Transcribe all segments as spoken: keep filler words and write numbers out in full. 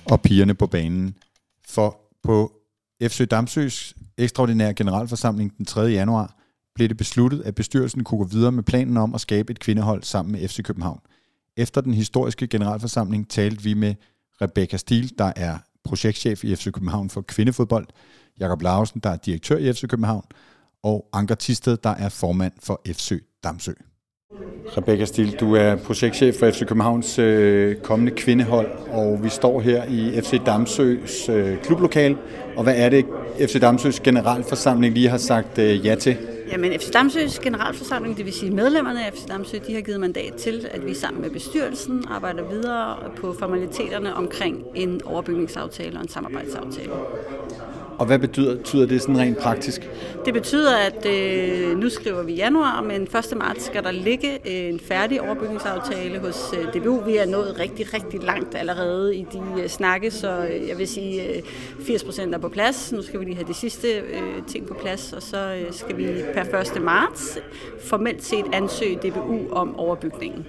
og pigerne på banen. For på F C Damsøs ekstraordinære generalforsamling den tredje januar blev det besluttet, at bestyrelsen kunne gå videre med planen om at skabe et kvindehold sammen med F C København. Efter den historiske generalforsamling talte vi med Rebecca Stil, der er projektchef i F C København for kvindefodbold, Jakob Lausen, der er direktør i F C København, og Anker Thisted, der er formand for F C Damsø. Rebecca Stil, du er projektchef for F C Københavns øh, kommende kvindehold, og vi står her i F C Damsøs øh, klublokale. Og hvad er det, F C Damsøs generalforsamling lige har sagt øh, ja til? Jamen, F C Damsøs generalforsamling, det vil sige medlemmerne af F C Damsø, de har givet mandat til, at vi sammen med bestyrelsen arbejder videre på formaliteterne omkring en overbygningsaftale og en samarbejdsaftale. Og hvad betyder, betyder det sådan rent praktisk? Det betyder, at øh, nu skriver vi januar, men første marts skal der ligge en færdig overbygningsaftale hos øh, D B U. Vi er nået rigtig, rigtig langt allerede i de øh, snakke, så øh, jeg vil sige øh, firs procent er på plads. Nu skal vi lige have de sidste øh, ting på plads, og så øh, skal vi per første marts formelt set ansøge D B U om overbygningen.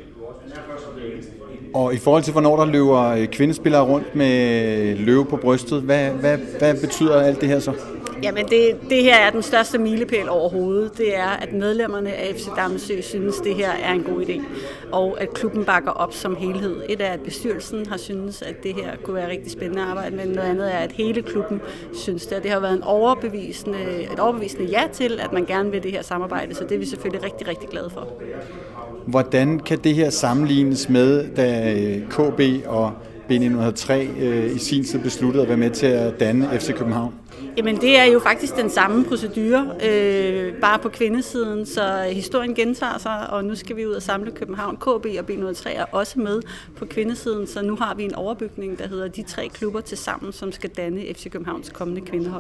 Og i forhold til, hvornår der løber kvindespillere rundt med løve på brystet, hvad, hvad, hvad betyder alt det her så? Jamen det, det her er den største milepæl overhovedet. Det er, at medlemmerne af F C Damsø synes, det her er en god idé, og at klubben bakker op som helhed. Et er, at bestyrelsen har synes, at det her kunne være rigtig spændende arbejde, men noget andet er, at hele klubben synes det. Det har været en overbevisende, et overbevisende ja til, at man gerne vil det her samarbejde, så det er vi selvfølgelig rigtig, rigtig glade for. Hvordan kan det her sammenlignes med, da K B og B ni nul tre øh, i sin tid besluttede at være med til at danne F C København? Jamen det er jo faktisk den samme procedure, øh, bare på kvindesiden, så historien gentager sig, og nu skal vi ud og samle København. K B og B ni nul tre er også med på kvindesiden, så nu har vi en overbygning, der hedder de tre klubber til sammen, som skal danne F C Københavns kommende kvindehold.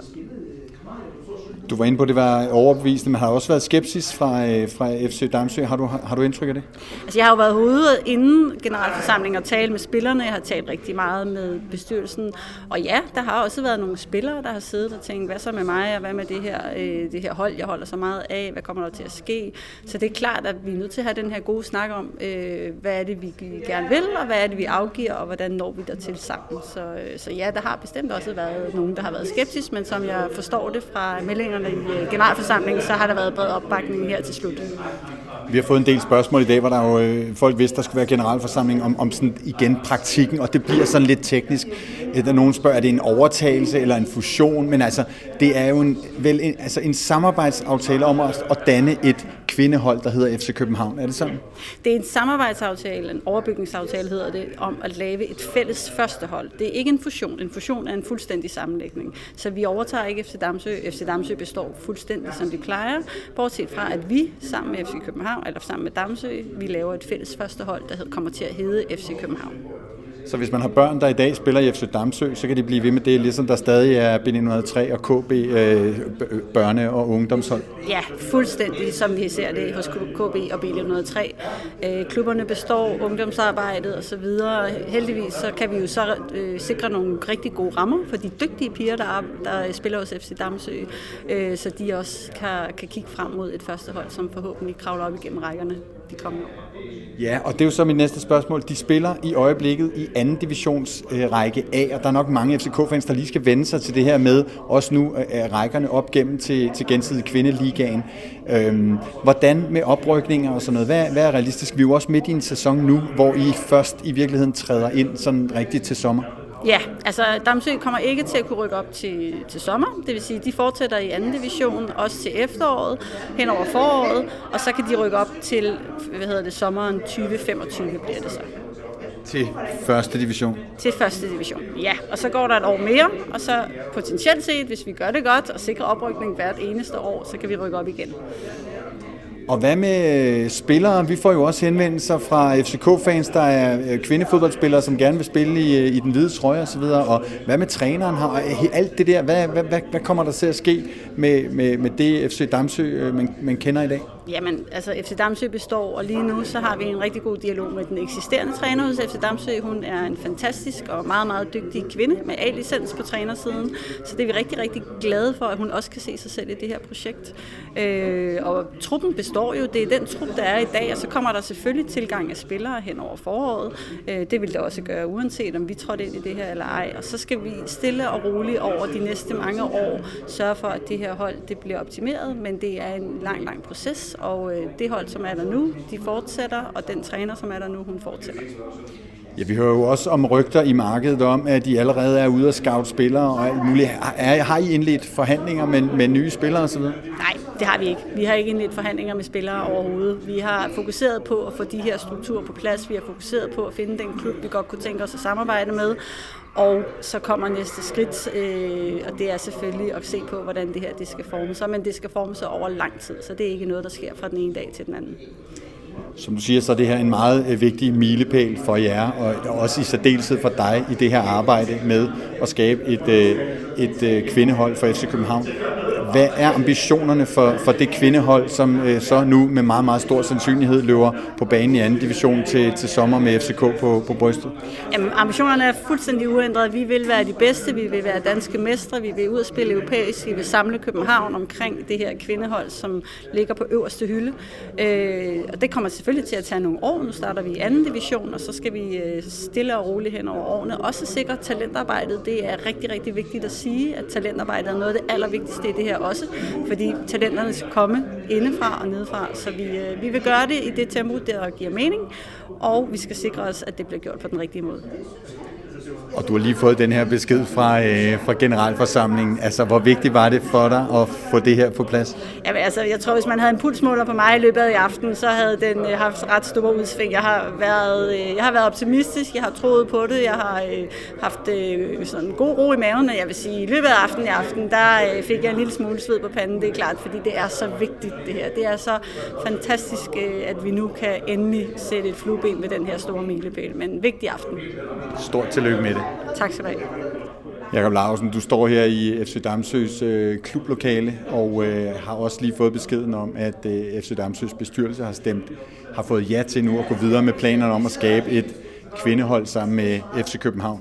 Du var inde på, at det var overbevisende, men har der også været skepsis fra, fra F C Damsø. Har du, har du indtryk af det? Altså, jeg har jo været hovedet inden generalforsamlingen og talt med spillerne. Jeg har talt rigtig meget med bestyrelsen. Og ja, der har også været nogle spillere, der har siddet og tænkt, hvad så med mig, og hvad med det her, øh, det her hold, jeg holder så meget af? Hvad kommer der til at ske? Så det er klart, at vi er nødt til at have den her gode snak om, øh, hvad er det, vi gerne vil, og hvad er det, vi afgiver, og hvordan når vi dertil sammen. Så, øh, så ja, der har bestemt også været nogen, der har været skeptisk, men som jeg forstår det fra meldingerne i generalforsamlingen, så har der været bred opbakning her til slut. Vi har fået en del spørgsmål i dag, hvor der jo øh, folk vidste, der skulle være generalforsamling om, om sådan igen praktikken, og det bliver sådan lidt teknisk. Der nogen spørger, er det en overtagelse eller en fusion, men altså det er jo en, vel en, altså en samarbejdsaftale om at, at danne et kvindehold, der hedder F C København. Er det sådan? Det er en samarbejdsaftale, en overbygningsaftale hedder det, om at lave et fælles førstehold. Det er ikke en fusion. En fusion er en fuldstændig sammenlægning. Så vi overtager ikke F C Damsø. F C Damsø består fuldstændig, som de plejer, bortset fra, at vi sammen med F C København, eller sammen med Damsø, vi laver et fælles førstehold, der kommer til at hedde F C København. Så hvis man har børn, der i dag spiller i F C Damsø, så kan de blive ved med det, ligesom der stadig er B ni nul tre og K B øh, børne- og ungdomshold? Ja, fuldstændig, som vi ser det hos K B og B ni nul tre. Øh, klubberne består, ungdomsarbejdet og så videre. Heldigvis så kan vi jo så øh, sikre nogle rigtig gode rammer for de dygtige piger, der, der spiller hos F C Damsø, øh, så de også kan, kan kigge frem mod et førstehold, som forhåbentlig kravler op igennem rækkerne de kommende år. Ja, og det er jo så mit næste spørgsmål. De spiller i øjeblikket i anden divisionsrække A, og der er nok mange F C K-fans, der lige skal vende sig til det her med, også nu er rækkerne op gennem til, til gensidig kvindeligaen. Øhm, hvordan med oprykninger og sådan noget? Hvad, hvad er realistisk? Vi er jo også midt i en sæson nu, hvor I først i virkeligheden træder ind sådan rigtigt til sommer. Ja, altså Damsø kommer ikke til at kunne rykke op til, til sommer. Det vil sige, at de fortsætter i anden division, også til efteråret, hen over foråret, og så kan de rykke op til, hvad hedder det, sommeren tyve femogtyve bliver det så. Til første division? Til første division, ja. Og så går der et år mere, og så potentielt set, hvis vi gør det godt og sikrer oprykning hvert eneste år, så kan vi rykke op igen. Og hvad med spillere? Vi får jo også henvendelser fra F C K-fans, der er kvindefodboldspillere, som gerne vil spille i, i den hvide trøje osv. Og hvad med træneren har? Alt det der, hvad, hvad, hvad kommer der til at ske med, med, med det F C Damsø, man, man kender i dag? Jamen, altså F C Damsø består, og lige nu så har vi en rigtig god dialog med den eksisterende træner hos F C Damsø. Hun er en fantastisk og meget, meget dygtig kvinde med A-licens på trænersiden, så det er vi rigtig, rigtig glade for, at hun også kan se sig selv i det her projekt. Øh, og truppen består jo, det er den trup, der er i dag, og så kommer der selvfølgelig tilgang af spillere hen over foråret. Øh, det vil det også gøre, uanset om vi trådte ind i det her eller ej. Og så skal vi stille og roligt over de næste mange år sørge for, at det her hold det bliver optimeret, men det er en lang, lang proces. Og det hold, som er der nu, de fortsætter, og den træner, som er der nu, hun fortsætter. Ja, vi hører jo også om rygter i markedet om, at de allerede er ude at scout spillere og alt muligt. Har, har I indledt forhandlinger med, med nye spillere osv.? Nej, det har vi ikke. Vi har ikke indledt forhandlinger med spillere overhovedet. Vi har fokuseret på at få de her strukturer på plads. Vi har fokuseret på at finde den klub, vi godt kunne tænke os at samarbejde med. Og så kommer næste skridt, øh, og det er selvfølgelig at se på, hvordan det her det skal forme sig. Men det skal forme sig over lang tid, så det er ikke noget, der sker fra den ene dag til den anden. Som du siger, så er det her en meget vigtig milepæl for jer, og også i særdeleshed for dig i det her arbejde med at skabe et, et kvindehold for F C København. Hvad er ambitionerne for, for det kvindehold, som så nu med meget, meget stor sandsynlighed løber på banen i anden division til, til sommer med F C K på, på brystet? Jamen, ambitionerne er fuldstændig uændrede. Vi vil være de bedste, vi vil være danske mestre, vi vil ud og spille europæisk, vi vil samle København omkring det her kvindehold, som ligger på øverste hylde. Øh, og det kommer selvfølgelig til at tage nogle år. Nu starter vi i anden division, og så skal vi stille og roligt hen over årene. Også sikre talentarbejdet. Det er rigtig, rigtig vigtigt at sige, at talentarbejdet er noget af det allervigtigste i det her også, fordi talenterne skal komme indefra og nedefra. Så vi, vi vil gøre det i det tempo, der giver mening, og vi skal sikre os, at det bliver gjort på den rigtige måde. Og du har lige fået den her besked fra, øh, fra generalforsamlingen. Altså, hvor vigtigt var det for dig at få det her på plads? Jamen, altså, jeg tror, hvis man havde en pulsmåler på mig i løbet af i aften, så havde den øh, haft ret store udsving. Jeg har været, øh, jeg har været optimistisk, jeg har troet på det, jeg har øh, haft øh, sådan en god ro i maven, og jeg vil sige, i løbet af aften i aften, der øh, fik jeg en lille smule sved på panden, det er klart, fordi det er så vigtigt, det her. Det er så fantastisk, øh, at vi nu kan endelig sætte et flueben ved den her store milepæl, men en vigtig aften. Stort tillykke med det. Tak skal du have. Jakob Laursen, du står her i F C Damsøs øh, klublokale og øh, har også lige fået beskeden om, at øh, F C Damsøs bestyrelse har stemt, har fået ja til nu at gå videre med planerne om at skabe et kvindehold sammen med F C København.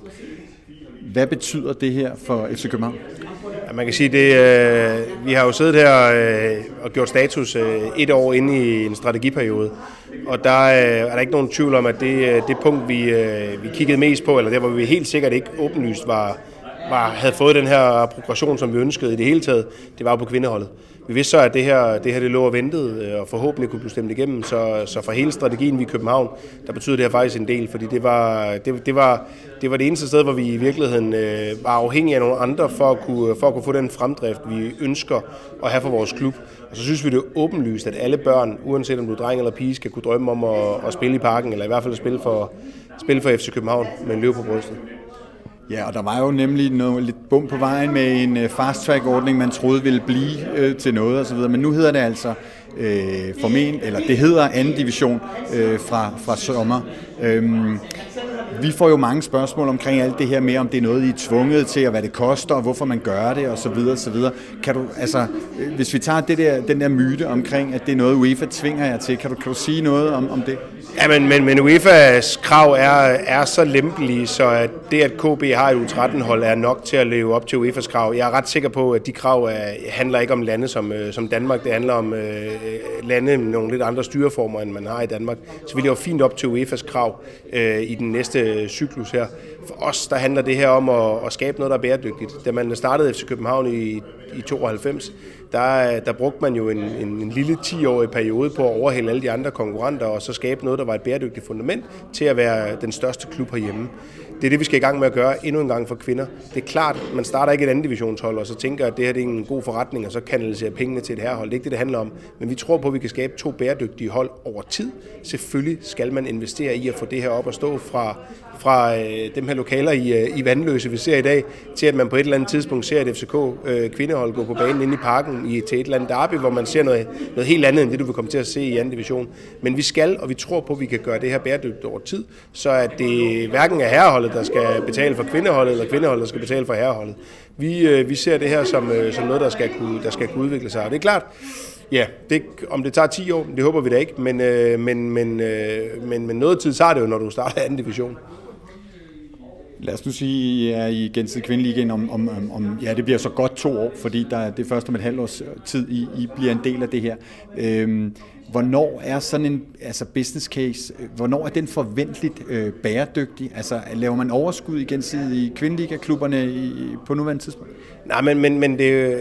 Hvad betyder det her for F C København? Ja, man kan sige, det øh, vi har jo siddet her øh, og gjort status øh, et år inde i en strategiperiode. Og der øh, er der ikke nogen tvivl om, at det, det punkt, vi, øh, vi kiggede mest på, eller der hvor vi helt sikkert ikke åbenlyst var, var, havde fået den her progression, som vi ønskede i det hele taget, det var på kvindeholdet. Vi vidste så, at det her, det her det lå og ventede, og forhåbentlig kunne blive stemt igennem, så, så for hele strategien i København, der betyder det her faktisk en del, fordi det var det, det, var, det, var det eneste sted, hvor vi i virkeligheden øh, var afhængige af nogle andre for at, kunne, for at kunne få den fremdrift, vi ønsker at have for vores klub. Og så synes vi, det er åbenlyst, at alle børn, uanset om du er dreng eller pige, skal kunne drømme om at, at spille i parken, eller i hvert fald at spille for, spille for F C København med en løve på brystet. Ja, og der var jo nemlig noget lidt bum på vejen med en fast-track-ordning, man troede ville blive øh, til noget osv., men nu hedder det altså øh, formen, eller det hedder anden division øh, fra, fra sommer. Øhm, vi får jo mange spørgsmål omkring alt det her med, om det er noget, I er tvunget til, og hvad det koster, og hvorfor man gør det, og så videre, og så videre. Kan du, altså, hvis vi tager det der, den der myte omkring, at det er noget, UEFA tvinger jer til, kan du, kan du sige noget om, om det? Ja, men, men, men U E F A's krav er, er så lempelige, så at det, at K B har et U tretten-hold, er nok til at leve op til U E F A's krav. Jeg er ret sikker på, at de krav er, handler ikke om lande som, som Danmark. Det handler om øh, lande med nogle lidt andre styreformer, end man har i Danmark. Så vi lever fint op til U E F A's krav øh, i den næste cyklus her. For os, der handler det her om at, at skabe noget, der er bæredygtigt. Da man startede F C København i, i tooghalvfems, der, der brugte man jo en, en, en lille ti-årig periode på at overhælde alle de andre konkurrenter, og så skabe noget, der var et bæredygtigt fundament til at være den største klub herhjemme. Det er det, vi skal i gang med at gøre endnu en gang for kvinder. Det er klart, man starter ikke et anden divisionshold, og så tænker, at det her det er en god forretning, og så kanaliserer pengene til et herhold. Det er ikke det, det handler om. Men vi tror på, at vi kan skabe to bæredygtige hold over tid. Selvfølgelig skal man investere i at få det her op at stå fra, fra øh, dem her lokaler i, øh, i Vandløse, vi ser i dag, til at man på et eller andet tidspunkt ser et F C K øh, kvindehold gå på banen inde i parken i, til et eller andet derby, hvor man ser noget, noget helt andet end det, du vil komme til at se i anden division. Men vi skal, og vi tror på, at vi kan gøre det her bæredygtigt over tid, så at det hverken er herreholdet, der skal betale for kvindeholdet, eller kvindeholdet, der skal betale for herreholdet. Vi, øh, vi ser det her som, øh, som noget, der skal, kunne, der skal kunne udvikle sig. Og det er klart, ja, det, om det tager ti år, det håber vi da ikke, men, øh, men, men, øh, men, men noget tid tager det jo, når du starter anden division. Lad os nu sige, at I er i gensidig kvindeligaen om, om, om, ja, det bliver så godt to år, fordi der, det er først om et halvt års tid, I, I bliver en del af det her. Øhm, hvornår er sådan en altså business case, hvornår er den forventeligt øh, bæredygtig? Altså laver man overskud i gensidige kvindeligaklubberne i, på nuværende tidspunkt? Nej, men, men, men det er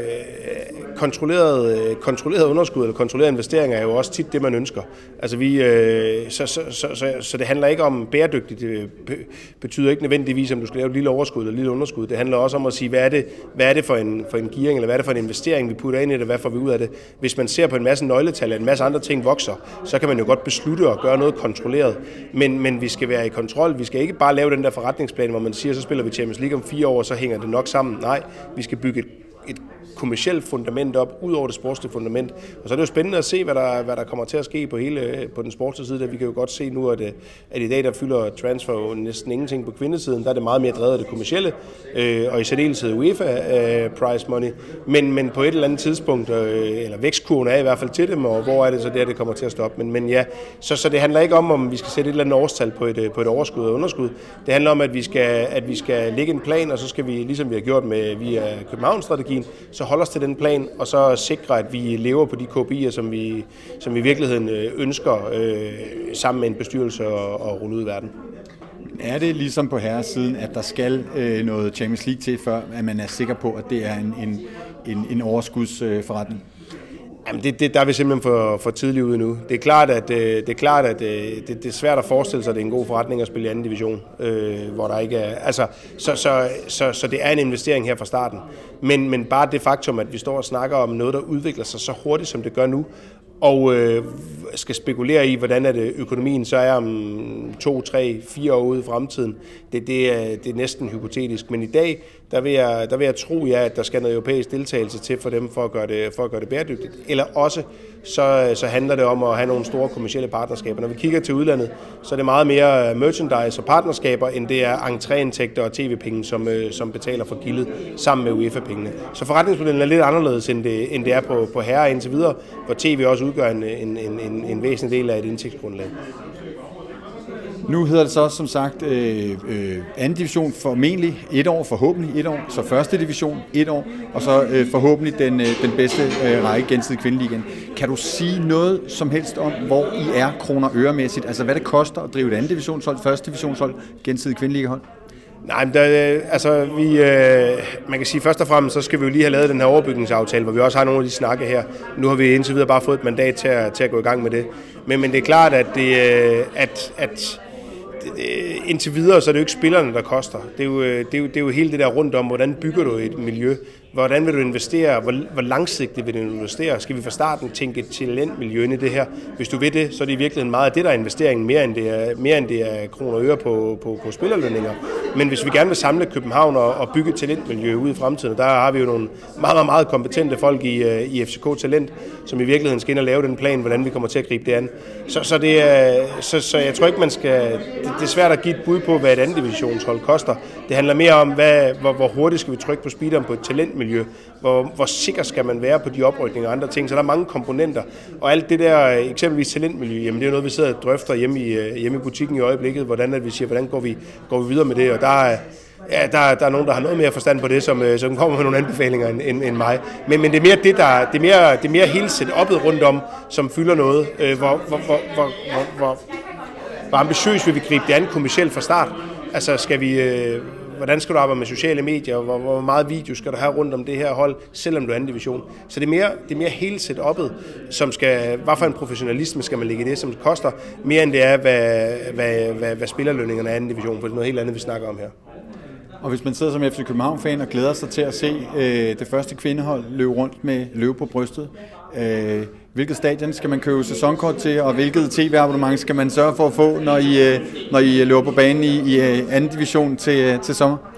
kontrolleret, kontrolleret underskud eller kontrolleret investeringer er jo også tit det, man ønsker. Altså vi, så, så, så, så, så det handler ikke om bæredygtigt. Det betyder ikke nødvendigvis, om du skal lave et lille overskud eller et lille underskud. Det handler også om at sige, hvad er det, hvad er det for en, for en gearing, eller hvad er det for en investering, vi putter ind i det, hvad får vi ud af det. Hvis man ser på en masse nøgletal, en masse andre ting vokser, så kan man jo godt beslutte at gøre noget kontrolleret. Men, men vi skal være i kontrol. Vi skal ikke bare lave den der forretningsplan, hvor man siger, så spiller vi Champions League om fire år, så hænger det nok sammen. Nej, vi skal bygge et, et kommercielt fundament op, ud over det sportslige fundament. Og så er det jo spændende at se, hvad der, hvad der kommer til at ske på hele på den sportslige side. Der vi kan jo godt se nu, at, at i dag der fylder transfer jo næsten ingenting på kvindesiden. Der er det meget mere drevet af det kommercielle, øh, og i særdeleshed UEFA øh, prize money. Men, men på et eller andet tidspunkt, øh, eller vækstkurven er i hvert fald til dem, og hvor er det så der, det kommer til at stoppe. Men, men ja, så, så det handler ikke om, om vi skal sætte et eller andet årstal på et, på et overskud og underskud. Det handler om, at vi skal, at vi skal lægge en plan, og så skal vi, ligesom vi har gjort med via København-strategien, så holde os til den plan, og så sikre, at vi lever på de K P I'er, som vi, som vi i virkeligheden ønsker øh, sammen med en bestyrelse og, og rulle ud i verden. Er det ligesom på herresiden, at der skal øh, noget Champions League til, før at man er sikker på, at det er en, en, en, en overskudsforretning? Øh, Jamen det, det, der er vi simpelthen for, for tidligt ude nu. Det er klart, at, det er, klart, at det, det er svært at forestille sig, at det er en god forretning at spille i anden division, øh, hvor der ikke er... Altså, så, så, så, så det er en investering her fra starten. Men, men bare det faktum, at vi står og snakker om noget, der udvikler sig så hurtigt, som det gør nu, og øh, skal spekulere i, hvordan er det økonomien så er om to, tre, fire år ude i fremtiden. Det, det, er, det er næsten hypotetisk. Men i dag, der vil jeg, der vil jeg tro, ja, at der skal noget europæisk deltagelse til for dem for at gøre det, for at gøre det bæredygtigt. Eller også, så, så handler det om at have nogle store kommercielle partnerskaber. Når vi kigger til udlandet, så er det meget mere merchandise og partnerskaber, end det er entréindtægter og tv-penge, som, som betaler for gildet sammen med UEFA-pengene. Så forretningsmodellen er lidt anderledes, end det, end det er på, på herre indtil videre, hvor tv også udgør en, en, en, en væsentlig del af et indtægtsgrundlag. Nu hedder det så som sagt øh, øh, anden division formentlig et år, forhåbentlig et år, så første division et år, og så øh, forhåbentlig den, øh, den bedste øh, række gensidige kvindeligaen. Kan du sige noget som helst om, hvor I er kroner øremæssigt? Altså hvad det koster at drive et anden divisionshold, første divisionshold, gensidige kvindeligahold? Nej, men der, altså vi, øh, man kan sige først og fremmest, så skal vi jo lige have lavet den her overbygningsaftale, hvor vi også har nogle af de snakke her. Nu har vi indtil videre bare fået et mandat til at, til at gå i gang med det. Men, men det er klart, at, det, at, at indtil videre, så er det jo ikke spillerne, der koster. Det er, jo, det, er jo, det er jo hele det der rundt om, hvordan bygger du et miljø? Hvordan vil du investere? Hvor, hvor langsigtigt vil du investere? Skal vi fra starten tænke et talentmiljø ind i det her? Hvis du vil det, så er det i virkeligheden meget af det, der er investeringen, mere end det er, mere end det er kroner og øre på, på, på spillerlønninger. Men hvis vi gerne vil samle København og, og bygge et talentmiljø ude i fremtiden, der har vi jo nogle meget, meget, meget kompetente folk i, i F C K Talent, som i virkeligheden skal ind og lave den plan, hvordan vi kommer til at gribe det an. Så, så, det er, så, så jeg tror ikke, man skal... Det, det er svært at give et bud på, hvad et andet divisionshold koster. Det handler mere om, hvad, hvor, hvor hurtigt skal vi trykke på speederen på et talentmiljø. Hvor, hvor sikker skal man være på de oprykninger og andre ting. Så der er mange komponenter. Og alt det der, eksempelvis talentmiljø, jamen det er noget, vi sidder og drøfter hjemme i, hjemme i butikken i øjeblikket. Hvordan at vi siger, hvordan går vi, går vi videre med det. Og der er, ja, der, der er nogen, der har noget mere forstand på det, som, som kommer med nogle anbefalinger end, end, end mig. Men, men det er mere det, der, det er mere, det er mere hele setup'et rundt om, som fylder noget. Hvor, hvor, hvor, hvor, hvor, hvor, hvor ambitiøst vil vi gribe det an kommercielt fra start? Altså skal vi... Hvordan skal du arbejde med sociale medier, hvor, hvor meget video skal du have rundt om det her hold, selvom du er anden division. Så det er mere, det er mere hele setup'et, som skal, hvad for en professionalisme skal man lægge i det, som det koster, mere end det er, hvad, hvad, hvad, hvad spillerlønningerne er anden division, for det er noget helt andet, vi snakker om her. Og hvis man sidder som F C København-fan og glæder sig til at se øh, det første kvindehold løbe rundt med løve på brystet, øh, hvilket stadion skal man købe sæsonkort til, og hvilket tv-abonnement skal man sørge for at få, når I, øh, når I løber på banen i, i anden division til, til sommer?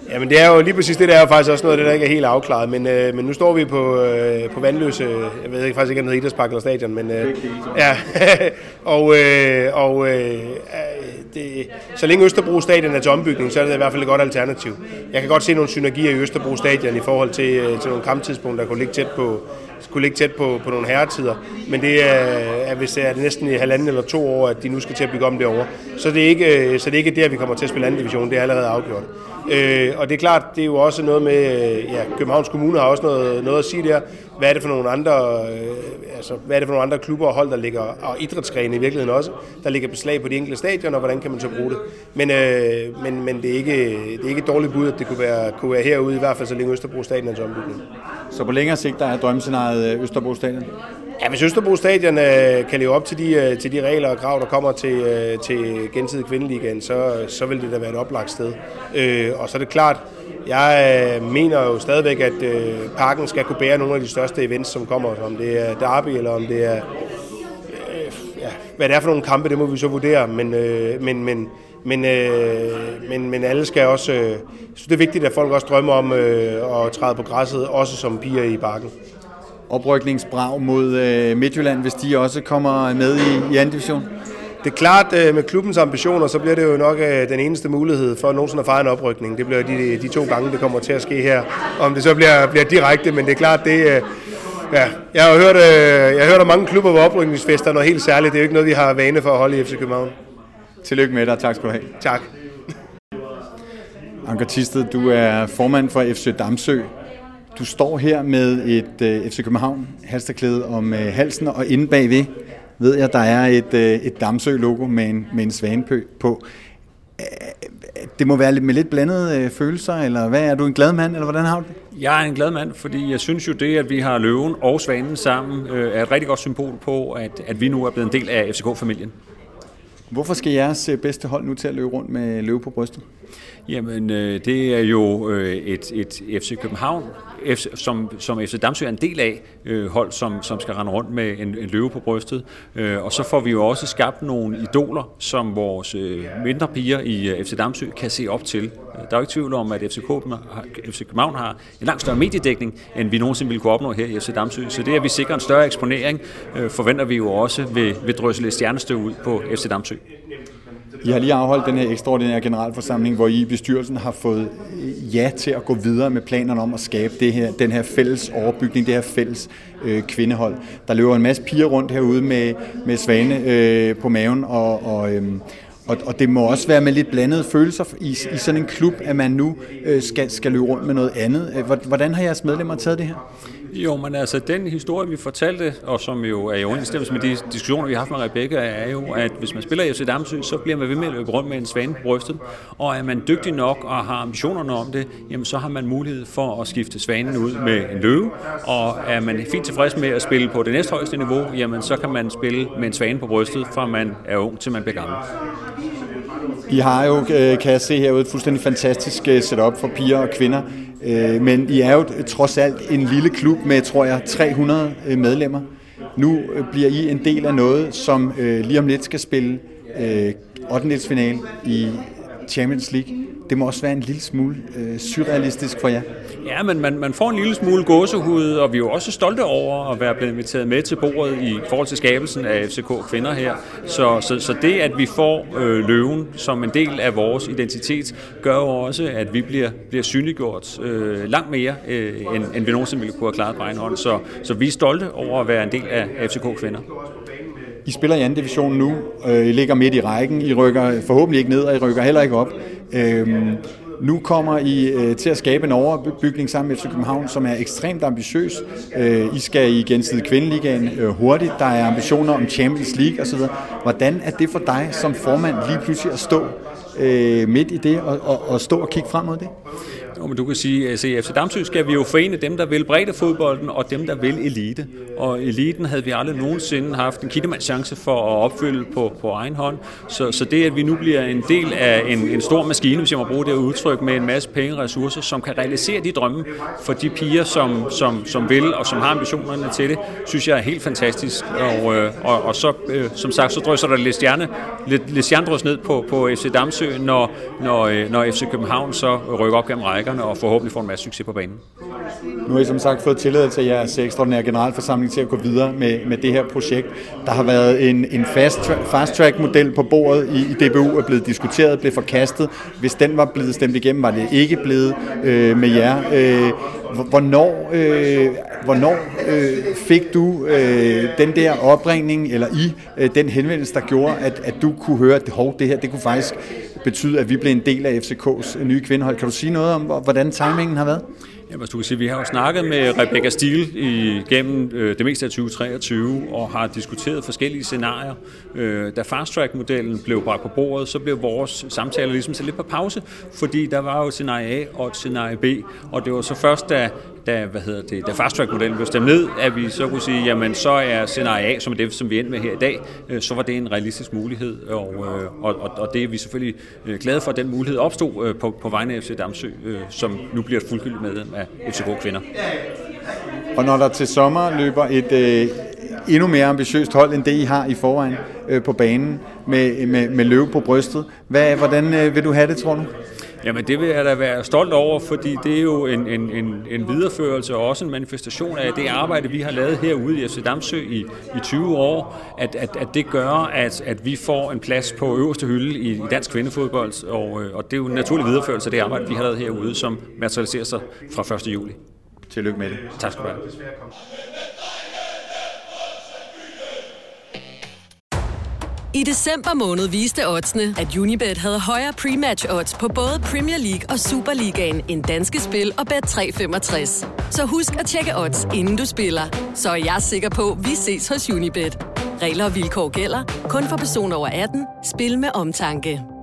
Ja, men det er jo lige præcis det, der er jo faktisk også noget af det, der ikke er helt afklaret, men, øh, men nu står vi på, øh, på Vandløse, jeg ved ikke faktisk ikke, om det hedder Idrætspark eller stadion, men øh, ja, og, øh, og øh, det, så længe Østerbro Stadion er til ombygning, så er det i hvert fald et godt alternativ. Jeg kan godt se nogle synergier i Østerbro Stadion i forhold til, til nogle kamptidspunkter, der kunne ligge tæt på, skulle ligge tæt på, på nogle herretider, men det er, er, hvis det er det næsten i halvanden eller to år, at de nu skal til at bygge om derovre. Så det er ikke, så det er ikke der, vi kommer til at spille anden division, det er allerede afgjort. Øh, og det er klart, det er jo også noget med, ja, Københavns Kommune har også noget, noget at sige der. Hvad er det for nogle andre, øh, altså, hvad er det for nogle andre klubber og hold, der ligger, og idrætsgrene i virkeligheden også, der ligger beslag på de enkelte stadion, og hvordan kan man så bruge det? Men, øh, men, men det er ikke, det er ikke et dårligt bud, at det kunne være, kunne være herude, i hvert fald så længe Østerbro Stadion er til ombygning. Så på længere sigt, der er drømmescenariet Østerbro Stadion? Ja, hvis Østerbro Stadion øh, kan leve op til de, øh, til de regler og krav, der kommer til, øh, til gensidig kvindeligaen, så, så vil det da være et oplagt sted. Øh, og så er det klart, jeg øh, mener jo stadigvæk, at øh, parken skal kunne bære nogle af de største events, som kommer, om det er derby eller om det er, øh, ja, hvad det er for nogle kampe, det må vi så vurdere, men, øh, men, men, men, øh, men, men alle skal også, øh, så det er vigtigt, at folk også drømmer om øh, at træde på græsset, også som piger i parken. Oprykningsbrag mod øh, Midtjylland, hvis de også kommer med i, i anden division? Det er klart, øh, med klubbens ambitioner, så bliver det jo nok øh, den eneste mulighed for nogensinde at fejre en oprykning. Det bliver de, de to gange, det kommer til at ske her. Om det så bliver, bliver direkte, men det er klart, det øh, ja, jeg har hørt, øh, jeg har hørt om mange klubber, hvor oprykningsfester er noget helt særligt. Det er jo ikke noget, vi har vane for at holde i F C København. Tillykke med dig, tak skal du have. Tak. Anker Thisted, du er formand for F C Damsø. Du står her med et uh, F C København halsterklæde om uh, halsen, og inde bagved ved jeg, der er et, uh, et Damsø-logo med en, med en svanepø på. Uh, det må være med lidt blandede uh, følelser, eller hvad? Er du en glad mand, eller hvordan har du det? Jeg er en glad mand, fordi jeg synes jo det, at vi har løven og svanen sammen, uh, er et rigtig godt symbol på, at, at vi nu er blevet en del af F C K-familien. Hvorfor skal jeres bedste hold nu til at løbe rundt med løve på brystet? Jamen, det er jo et, et F C København, som, som F C Damsø er en del af, hold, som, som skal rende rundt med en, en løve på brystet. Og så får vi jo også skabt nogle idoler, som vores mindre piger i F C Damsø kan se op til. Der er jo ikke tvivl om, at F C København har en langt større mediedækning, end vi nogensinde ville kunne opnå her i F C Damsø. Så det, at vi sikrer en større eksponering, forventer vi jo også ved, ved drøsse lidt stjernestøv ud på F C Damsø. I har lige afholdt den her ekstraordinære generalforsamling, hvor I i bestyrelsen har fået ja til at gå videre med planerne om at skabe det her, den her fælles overbygning, det her fælles øh, kvindehold. Der løber en masse piger rundt herude med, med svane øh, på maven, og, og, øh, og, og det må også være med lidt blandede følelser i, i sådan en klub, at man nu øh, skal, skal løbe rundt med noget andet. Hvordan har jeres medlemmer taget det her? Jo, men altså den historie, vi fortalte, og som jo er i overensstemmelse med de diskussioner, vi har haft med Rebecca, er jo, at hvis man spiller i F C Damsø, så bliver man ved med at løbe rundt med en svane på brystet, og er man dygtig nok og har ambitionerne om det, jamen så har man mulighed for at skifte svanen ud med en løve, og er man fint tilfreds med at spille på det næsthøjeste niveau, jamen så kan man spille med en svane på brystet, fra man er ung til man bliver gammel. I har jo, kan jeg se herude, et fuldstændig fantastisk setup for piger og kvinder, men I er jo trods alt en lille klub med, tror jeg, tre hundrede medlemmer. Nu bliver I en del af noget, som lige om lidt skal spille ottendedelsfinale i Champions League. Det må også være en lille smule øh, surrealistisk for jer. Ja, men man, man får en lille smule gåsehud, og vi er jo også stolte over at være blevet inviteret med til bordet i forhold til skabelsen af F C K kvinder her. Så, så, så det, at vi får øh, løven som en del af vores identitet, gør jo også, at vi bliver, bliver synliggjort øh, langt mere, øh, end, end vi nogensinde ville kunne have klaret på egen hånd. Så, så vi er stolte over at være en del af F C K kvinder. I spiller i anden division nu. I ligger midt i rækken. I rykker forhåbentlig ikke ned, og I rykker heller ikke op. Øhm, nu kommer I øh, til at skabe en overbygning sammen med F C København, som er ekstremt ambitiøs. Øh, I skal i gensidig kvindeligaen øh, hurtigt. Der er ambitioner om Champions League osv. Hvordan er det for dig som formand lige pludselig at stå øh, midt i det og, og, og stå og kigge frem mod det? Jo, men du kan sige, at i F C Damsø skal vi jo forene dem, der vil breddefodbolden, og dem, der vil elite. Og eliten havde vi aldrig nogensinde haft en kindemands chance for at opfylde på, på egen hånd. Så, så det, at vi nu bliver en del af en, en stor maskine, hvis jeg må bruge det udtryk, med en masse penge og ressourcer, som kan realisere de drømme for de piger, som, som, som vil og som har ambitionerne til det, synes jeg er helt fantastisk. Og, og, og så, som sagt, så drøser der lidt, stjerne, lidt, lidt stjernedrys ned på, på F C Damsø, når, når, når F C København så rykker op gennem rækkerne og forhåbentlig får en masse succes på banen. Nu har I som sagt fået tilladelse af jeres ekstraordinære generalforsamling til at gå videre med, med det her projekt. Der har været en, en fast-track-model på bordet i, i D B U, er blevet diskuteret, blev forkastet. Hvis den var blevet stemt igennem, var det ikke blevet øh, med jer. Øh, hvornår øh, hvornår øh, fik du øh, den der opringning, eller i øh, den henvendelse, der gjorde, at, at du kunne høre, at hov, det her det kunne faktisk betyde, at vi blev en del af F C K's nye kvindehold. Kan du sige noget om, hvordan timingen har været? Jamen, du kan sige, vi har jo snakket med Rebecca Stiel igennem øh, det meste af tyve treogtyve og har diskuteret forskellige scenarier. Øh, da fast-track-modellen blev bragt på bordet, så blev vores samtaler ligesom så lidt på pause, fordi der var jo et scenarie A og et scenarie B, og det var så først, da, da, hvad hedder det, da fast-track-modellen blev stemt ned, at vi så kunne sige, jamen så er scenarie A, som er det, som vi endte med her i dag, øh, så var det en realistisk mulighed, og, øh, og, og, og det er vi selvfølgelig øh, glade for, at den mulighed opstod øh, på, på vegne af F C Damsø, øh, som nu bliver et fuldgyldigt medlem af F C K kvinder. Og når der til sommer løber et øh, endnu mere ambitiøst hold, end det I har i forvejen øh, på banen, med, med, med løve på brystet, hvad, hvordan øh, vil du have det, tror du? Jamen det vil jeg da være stolt over, fordi det er jo en, en, en, en videreførelse og også en manifestation af det arbejde, vi har lavet herude i F C Damsø i, i tyve år, at, at, at det gør, at, at vi får en plads på øverste hylde i, i dansk kvindefodbold, og, og det er jo en naturlig videreførelse af det arbejde, vi har lavet herude, som materialiserer sig fra første juli. Tillykke med det. Tak skal du have. I december måned viste oddsene, at Unibet havde højere pre-match odds på både Premier League og Superligaen end Danske Spil og Bet tre femogtres. Så husk at tjekke odds, inden du spiller. Så er jeg sikker på, at vi ses hos Unibet. Regler og vilkår gælder. Kun for personer over atten. Spil med omtanke.